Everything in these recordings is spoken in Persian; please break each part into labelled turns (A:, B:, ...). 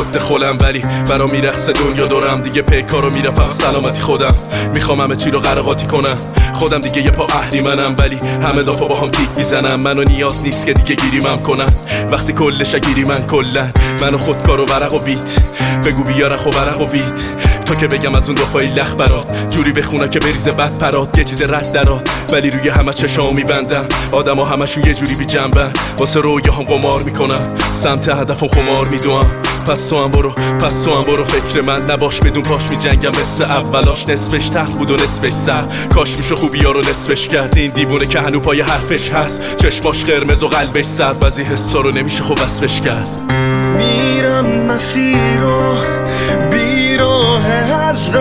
A: رد خولم، ولی برا میرخصه دنیا دورم. دیگه پیکارو میرفم سلامتی خودم، میخوام همه چی رو غرقاتی کنم. خودم دیگه یه پا اهریمنم، ولی همه دافا با هم تیک میزنم. منو نیاز نیست که دیگه گیریمم کنن، وقتی کلش گیری من کلن. منو خودکار و ورق و بیت، بگو بیا رخ و ورق و بیت. تا که بگم از اون دفعی لخ برات، جوری بخونه که بریزه بد پرات. یه چیز رد درات، ولی روی همه چشامو میبندم. آدم ها همشون یه جوری بی جنبن، واسه رویاهم قمار میکنم، سمت هدفم خمار میدوام. پس تو هم برو فکر من نباش، بدون پاش میجنگم مثل اولاش. نصفش تخت بود و نصفش سخت، کاش میشه خوبی ها رو نصفش کرد. این دیوونه که هنو پای حرفش هست، چشماش قرمز و قلبش سبز. بعضی حسا رو نمیشه خوب وصفش کرد.
B: میرم مسیر و بیراه از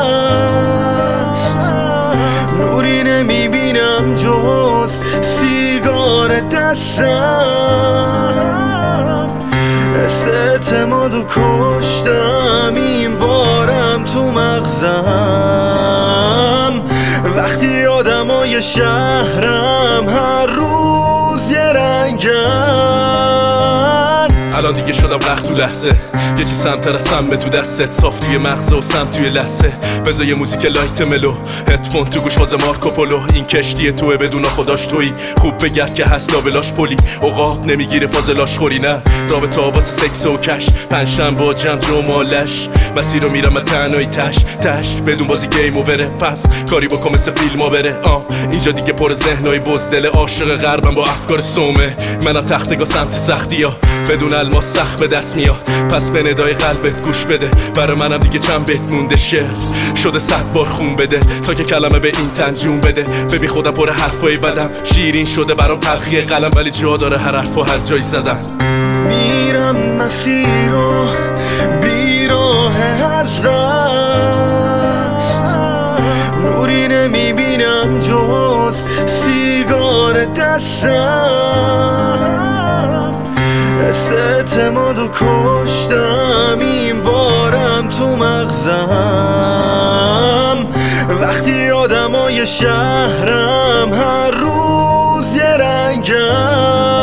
B: قصد، نوری نمیبینم جز سیگار دستم. اعتمادو کشتم، این بارم تو مغزم. وقتی آدمای شهرم هر روز یه رنگن.
A: الان دیگه شدم قهر تو لحظه، یه چی سمتر از سمه تو دستت، صاف توی مغزه و سم توی لسه. بذار یه موزیک لایت ملو، هدفون تو گوش واسه مارکوپولو. این کشتی توه بدون خداش تویی، خوب بگرد که هست لابلاش پلی. اوقات نمیگیره فاضلاش خوری، نه رابطه واسه سکس و کش. پنجشنبه با جمع و مالش، مسیر رو میرم تنهایی تش بدون بازی گیم اووره. پس کاری بکن مثل فیلم ها بره. اینجا دیگه پر ذهنای بزدل، عاشق غربم با افکار سومه. منم تختگاه سمت سختی ها، بدون الماس سخت به دست میاد. پس به ندای قلبت گوش بده، برای منم دیگه چند بیت مونده. شعر شده 100 بار خون بده، تا که کلمه به این تنجون بده. ببین خودم پر حرفای بدم، شیرین شده برام تلخی قلم، ولی جا داره هر حرف و هر جایی زدن.
B: میرم مسیر و بیراه از قصد، نوری نمیبینم جز سیگار دستم. اعتمادو کشتم، این بارم تو مغزم. وقتی آدمای شهرم هر روز یه رنگن.